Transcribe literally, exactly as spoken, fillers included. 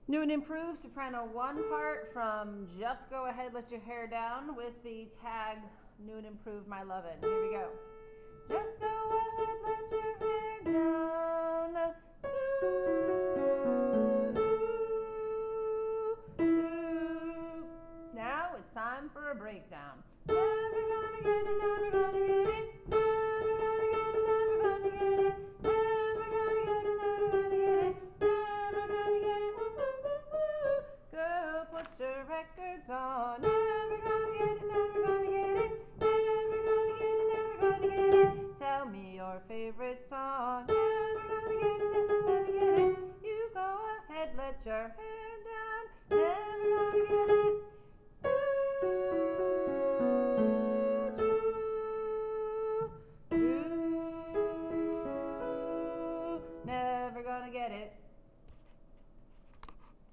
New and improved soprano one part from Just Go Ahead, Let Your Hair Down with the tag New and Improved My Lovin'. Here we go. Just go ahead, let your hair down. Do, do, do. Now it's time for a breakdown. Never gonna get it, never gonna get it. Never gonna get it, never gonna get it. Never gonna get it, never gonna get it. Never gonna get it. Woo, woo, woo, woo. Girl, put your records on. Never gonna get it, never gonna get it. Never gonna get it, never gonna get it. Tell me your favorite song. Never gonna get it, never gonna get it. You go ahead, let your hair down. Never gonna get it.